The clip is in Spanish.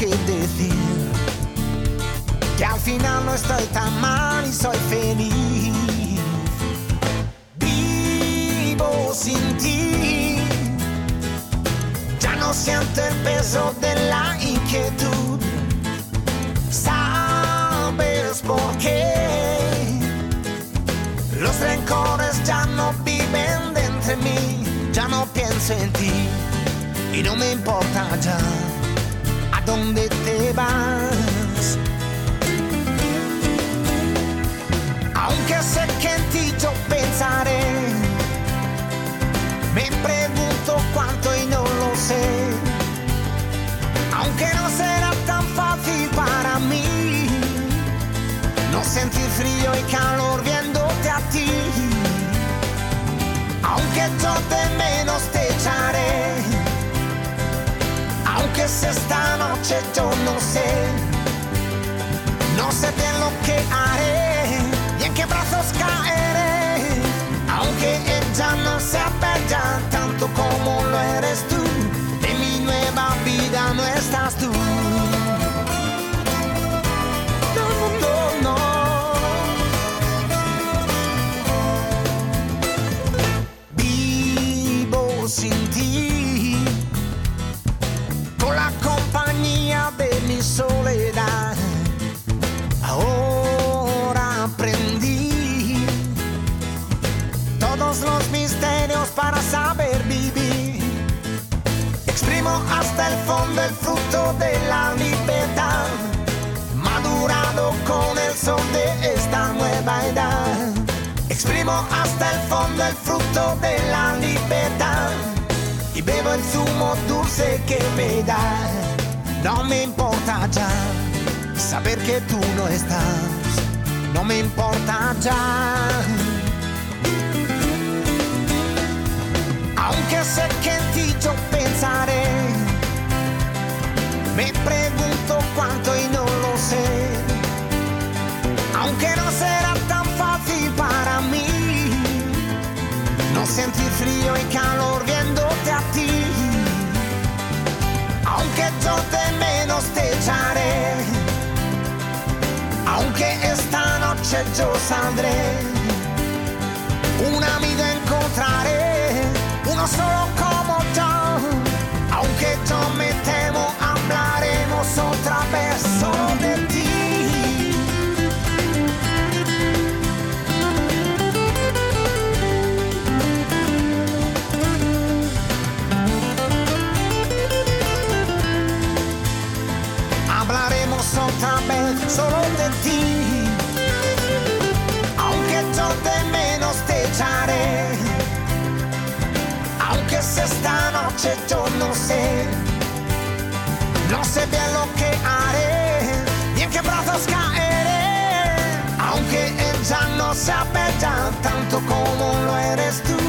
que decir, que al final no estoy tan mal y soy feliz. Vivo sin ti, ya no siento el peso de la inquietud. ¿Sabes por qué? Los rencores ya no viven dentro de mí, ya no pienso en ti y no me importa ya a dónde te vas. Aunque sé que en ti yo pensaré, me pregunto cuánto y no lo sé. Aunque no será tan fácil para mí no sentir frío y calor viéndote a ti. Aunque yo de menos te echaré, aunque sea esta noche yo no sé bien lo que haré y en qué brazos caeré. Aunque ella no sea bella tanto como lo eres tú, en mi nueva vida no estás tú. No. Vivo sin ti, con la compañía de mi soledad. Ahora aprendí todos los misterios para saber vivir. Exprimo hasta el fondo el fruto de la libertad, madurado con el sol de esta nueva edad. Exprimo hasta el fondo el fruto de la libertad y bebo el zumo dulce que me da. No me importa ya saber que tú no estás, no me importa ya. Aunque sé que en ti yo pensaré, me pregunto cuánto y no lo sé. Aunque no será tan fácil para mí no sentir frío y calor viéndote a ti. Aunque yo de menos te echaré, aunque esta noche yo saldré, un amigo encontraré, uno solo como yo. Aunque yo me temo, hablaremos otra vez solo de ti. Hablaremos otra vez solo de ti. Aunque yo de menos te echaré, aunque sea esta noche yo no sé bien lo que haré y en qué brazos caeré. Aunque ella no sea bella tanto como lo eres tú,